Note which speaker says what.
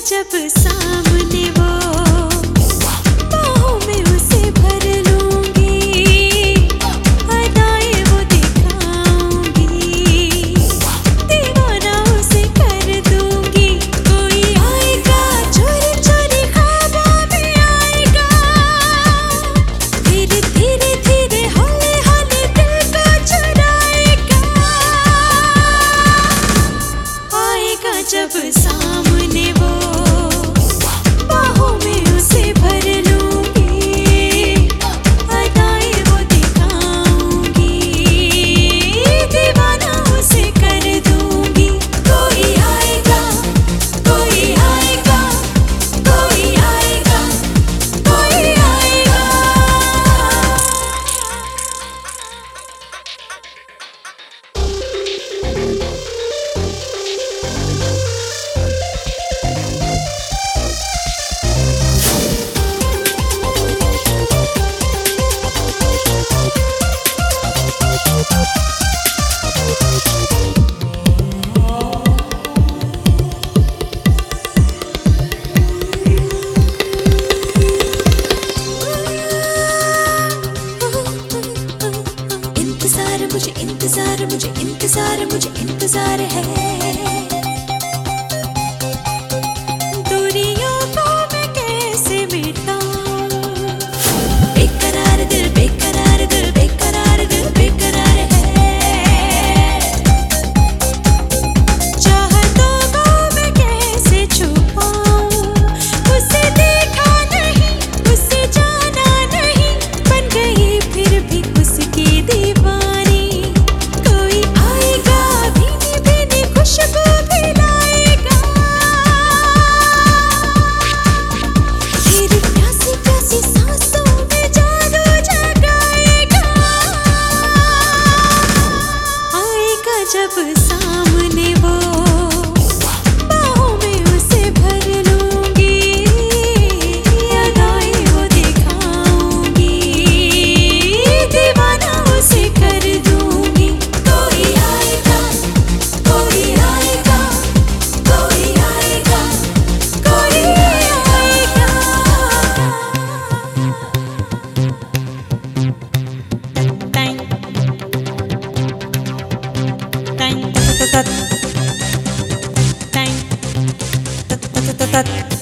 Speaker 1: जब सामने वो बाहों में उसे भर लूंगी, अदाएं वो दिखाऊंगी, दीवाना उसे कर दूंगी। कोई आएगा चोरी चोरी ख्वाबों में आएगा, धीरे धीरे धीरे हौले हौले दिल को चुराएगा। आएगा जब सामने वो बाहों में उसे भर लूंगी, अदाएं वो दिखाऊंगी, दीवाना उसे कर दूंगी। कोई आएगा कोई आएगा कोई आएगा कोई आएगा। मुझे इंतजार है, दूरियों को मैं कैसे मिटाऊं। बेकरार दिल बेकरार दिल बेकरार दिल बेकरार है, चाहतों को मैं कैसे छुपाऊं। उसे देखा नहीं उसे जाना नहीं, बन गई फिर भी उसकी दीवानी। कोई आएगा भीनी भीनी खुशबू पिलाएगा, तेरी प्यासी प्यासी सांसों में जादू जगाएगा। आएगा जब सामने वो बाहों में उसे भर लूंगी, अदाएं वो दिखाऊंगी, दीवाना उसे कर दूंगी। कोई आएगा कोई आएगा कोई आएगा कोई आएगा। Time time time time